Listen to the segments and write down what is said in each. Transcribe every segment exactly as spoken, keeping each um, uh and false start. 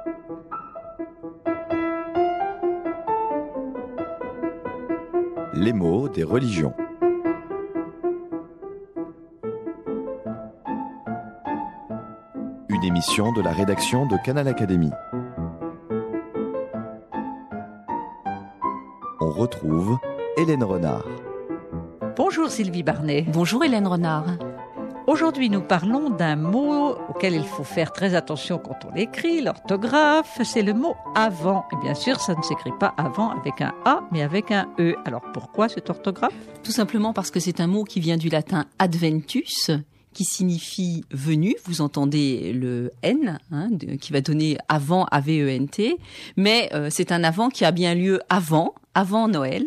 Les mots des religions. Une émission de la rédaction de Canal Académie. On retrouve Hélène Renard. Bonjour Sylvie Barnet. Bonjour Hélène Renard. Aujourd'hui, nous parlons d'un mot auquel il faut faire très attention quand on l'écrit, l'orthographe, c'est le mot « avant ». Et bien sûr, ça ne s'écrit pas « avant » avec un A, mais avec un E. Alors pourquoi cette orthographe ? Tout simplement parce que c'est un mot qui vient du latin « adventus », qui signifie « venu ». Vous entendez le « N hein, » qui va donner « avant », A V E N T. Mais euh, c'est un « avant » qui a bien lieu avant, avant Noël.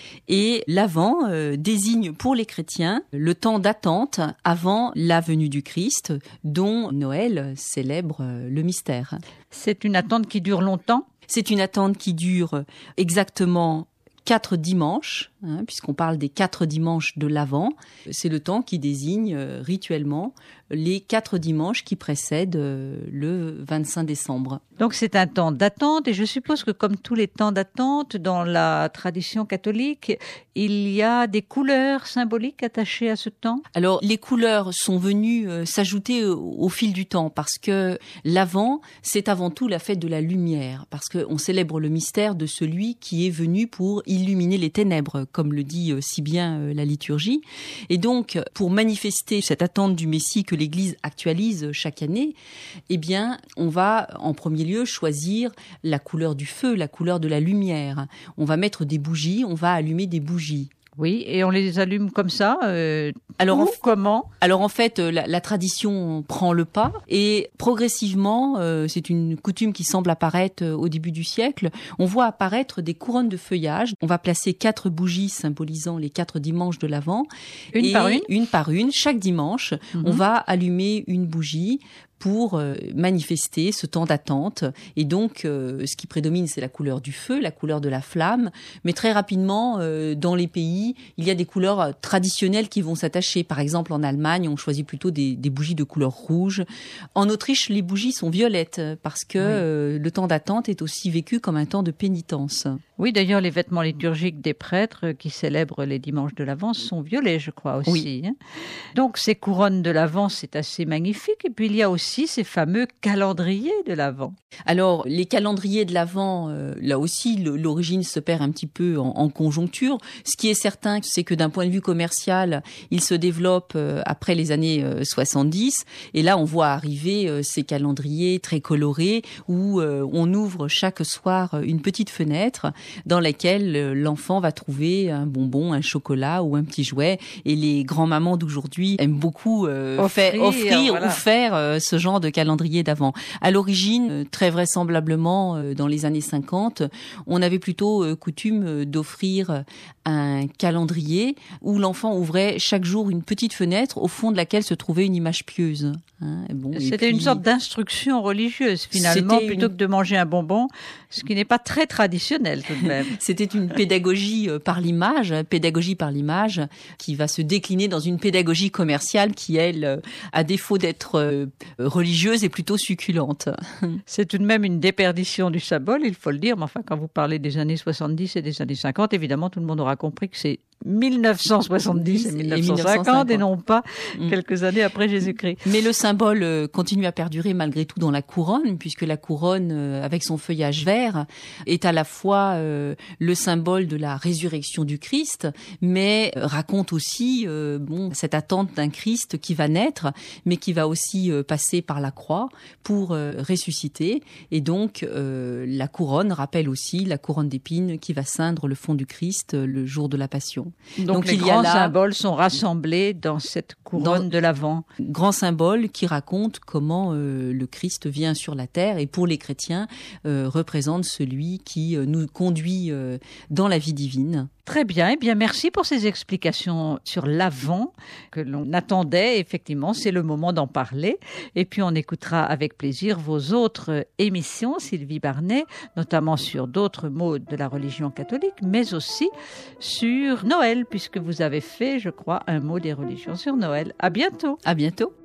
Et l'avant euh, désigne pour les chrétiens le temps d'attente avant la venue du Christ, dont Noël célèbre euh, le mystère. C'est une attente qui dure longtemps ? C'est une attente qui dure exactement quatre dimanches, hein, puisqu'on parle des quatre dimanches de l'Avent. C'est le temps qui désigne euh, rituellement les quatre dimanches qui précèdent euh, le vingt-cinq décembre. Donc c'est un temps d'attente, et je suppose que comme tous les temps d'attente dans la tradition catholique, il y a des couleurs symboliques attachées à ce temps ? Alors les couleurs sont venues euh, s'ajouter au, au fil du temps, parce que l'Avent, c'est avant tout la fête de la lumière, parce qu'on célèbre le mystère de celui qui est venu pour illuminer les ténèbres, comme le dit euh, si bien euh, la liturgie. Et donc, pour manifester cette attente du Messie que l'Église actualise chaque année, eh bien, on va en premier lieu choisir la couleur du feu, la couleur de la lumière. On va mettre des bougies, on va allumer des bougies. Oui, et on les allume comme ça euh, Alors, ou en, comment ? Alors en fait, la, la tradition prend le pas et progressivement, euh, c'est une coutume qui semble apparaître au début du siècle, on voit apparaître des couronnes de feuillage. On va placer quatre bougies symbolisant les quatre dimanches de l'Avent. Une et par une Une par une. Chaque dimanche, mm-hmm. on va allumer une bougie pour euh, manifester ce temps d'attente. Et donc, euh, ce qui prédomine, c'est la couleur du feu, la couleur de la flamme. Mais très rapidement, euh, dans les pays, il y a des couleurs traditionnelles qui vont s'attacher. Par exemple, en Allemagne, on choisit plutôt des, des bougies de couleur rouge. En Autriche, les bougies sont violettes parce que oui. euh, le temps d'attente est aussi vécu comme un temps de pénitence. Oui, d'ailleurs, les vêtements liturgiques des prêtres qui célèbrent les dimanches de l'Avent sont violets, je crois, aussi. Oui. Hein. Donc, ces couronnes de l'Avent, c'est assez magnifique. Et puis, il y a aussi ces fameux calendriers de l'Avent. Alors, les calendriers de l'Avent, euh, là aussi, le, l'origine se perd un petit peu en, en conjoncture. Ce qui est certain, c'est que d'un point de vue commercial, il se développe euh, après les années euh, soixante-dix. Et là, on voit arriver euh, ces calendriers très colorés où euh, on ouvre chaque soir une petite fenêtre dans laquelle l'enfant va trouver un bonbon, un chocolat ou un petit jouet. Et les grands-mamans d'aujourd'hui aiment beaucoup euh, offrir, faire, offrir voilà. ou faire euh, ce genre de calendrier d'Avent. À l'origine, très vraisemblablement, euh, dans les années cinquante, on avait plutôt euh, coutume d'offrir un calendrier où l'enfant ouvrait chaque jour une petite fenêtre au fond de laquelle se trouvait une image pieuse. Hein, bon, C'était puis, une sorte d'instruction religieuse, finalement, plutôt une... que de manger un bonbon, ce qui n'est pas très traditionnel tout de même. C'était une pédagogie par l'image, pédagogie par l'image, qui va se décliner dans une pédagogie commerciale qui, elle, à défaut d'être religieuse, est plutôt succulente. C'est tout de même une déperdition du symbole, il faut le dire, mais enfin, quand vous parlez des années soixante-dix et des années cinquante, évidemment, tout le monde aura compris que c'est mille neuf cent soixante-dix et mille neuf cent cinquante et non pas mmh. quelques années après Jésus-Christ. Mais le symbole continue à perdurer malgré tout dans la couronne, puisque la couronne, avec son feuillage vert, est à la fois euh, le symbole de la résurrection du Christ, mais raconte aussi euh, bon, cette attente d'un Christ qui va naître, mais qui va aussi euh, passer par la croix pour euh, ressusciter. Et donc, euh, la couronne rappelle aussi la couronne d'épines qui va ceindre le front du Christ euh, le jour de la Passion. Donc, Donc les il grands y a là, symboles sont rassemblés dans cette couronne dans, de l'Avent. Grands symboles qui racontent comment euh, le Christ vient sur la terre et pour les chrétiens euh, représente celui qui euh, nous conduit euh, dans la vie divine. Très bien, eh bien merci pour ces explications sur l'Avent que l'on attendait. Effectivement, c'est le moment d'en parler. Et puis on écoutera avec plaisir vos autres émissions, Sylvie Barnet, notamment sur d'autres mots de la religion catholique, mais aussi sur Noël, puisque vous avez fait, je crois, un mot des religions sur Noël. À bientôt. À bientôt.